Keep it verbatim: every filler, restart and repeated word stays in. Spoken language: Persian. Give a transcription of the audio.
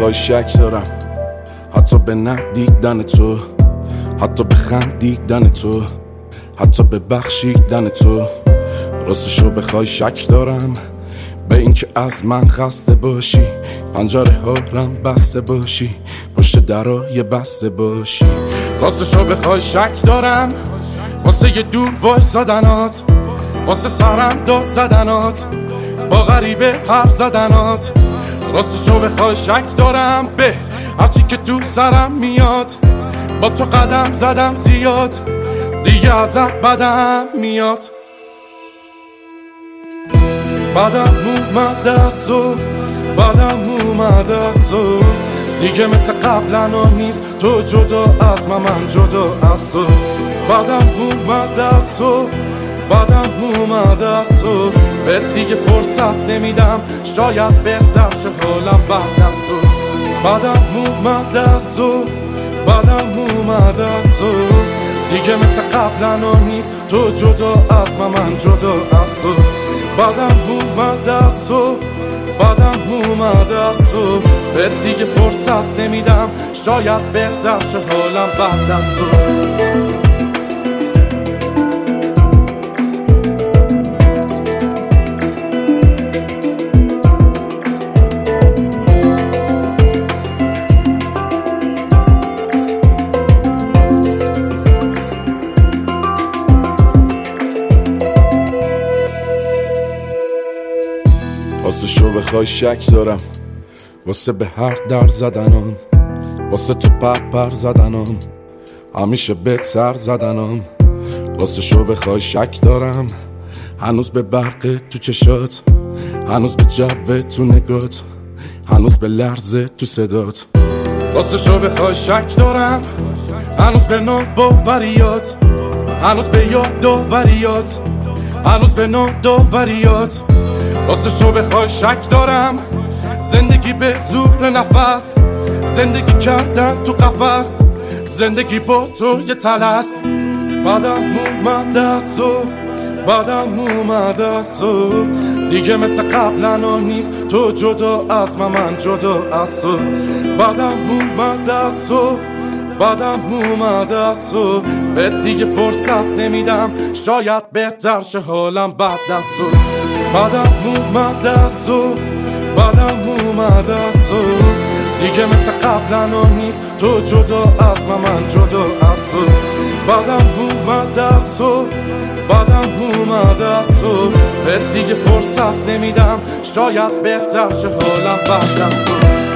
بخوای شک دارم، حتی به ندیدن تو، حتی به خندیدن تو، حتی به بخشیدن تو. راستشو بخوای شک دارم به اینکه از من خسته باشی، پنجره ها رم بسته باشی، پشت درای بسته باشی. راستشو بخوای شک دارم واسه یه دور وای زدنات، واسه سرم داد زدنات، با غریبه حرف زدنات. راستشو بخوای شک دارم به هرچی که تو سرم میاد، با تو قدم زدم زیاد، دیگه ازت بدم میاد. بدم اومد از تو، بدم اومد از تو، دیگه مثل قبلا نیست تو جدا از من، من جدا از تو. بدم اومد از تو، بدم اومد از تو، به دیگه فرصت نمیدم، شاید بهتر شه حالم بعد از تو. بدم اومد از تو، بدم اومد از تو، دیگه مثل قبلا نیست تو جدا از من، من جدا از تو. بدم اومد از تو، بدم اومد از تو، به دیگه فرصت نمیدم، شاید بهتر شه حالم بعد از تو. راستشو بخوای شک دارم واسه به هر در زدنم، واسه تو پر پر زدنم، همیشه بهت سر زدنم. راستشو بخوای شک دارم هنوز به برق تو چشات، هنوز به جو تو نگات، هنوز به لرزه تو صدات. راستشو بخوای شک دارم هنوز به نو باوریات، هنوز به یاد داوریات، هنوز به نو داوریات. راستشو بخوای شک دارم زندگی به زور نفس، زندگی کردن تو قفس، زندگی با تو یه تلس. بدم اومد از تو، بدم اومد از تو، دیگه مثل قبلا نیست تو جدا از من، من جدا از تو. بدم اومد از تو، بدم اومد از تو، به دیگه فرصت نمیدم، شاید بهتر شه حالم بعد از تو. بدم اومد از تو، بدم اومد از تو، دیگه مثل قبلا نیست تو جدا از من، من جدا از تو. بدم اومد از تو، بدم اومد از تو، به دیگه فرصت نمیدم، شاید بهتر شه حالم بعد از تو.